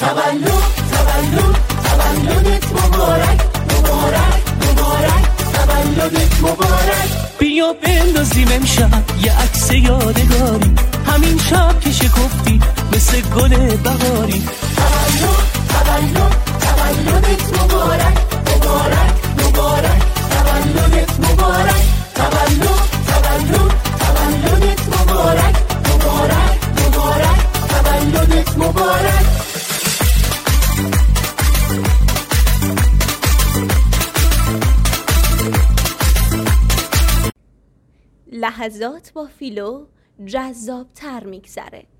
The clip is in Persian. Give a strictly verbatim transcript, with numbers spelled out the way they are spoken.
تولد تولد تولدت مبارک مبارک مبارک تولدت مبارک. بیا بندازیم امشب یه عکس یادگاری، همین شب که شکفتی مثل گل بهاری. تولد تولد تولدت مبارک مبارک مبارک تولدت مبارک. تولد تولد تولدت مبارک مبارک مبارک تولدت مبارک. لحظات با فیلو جذاب تر میگذره.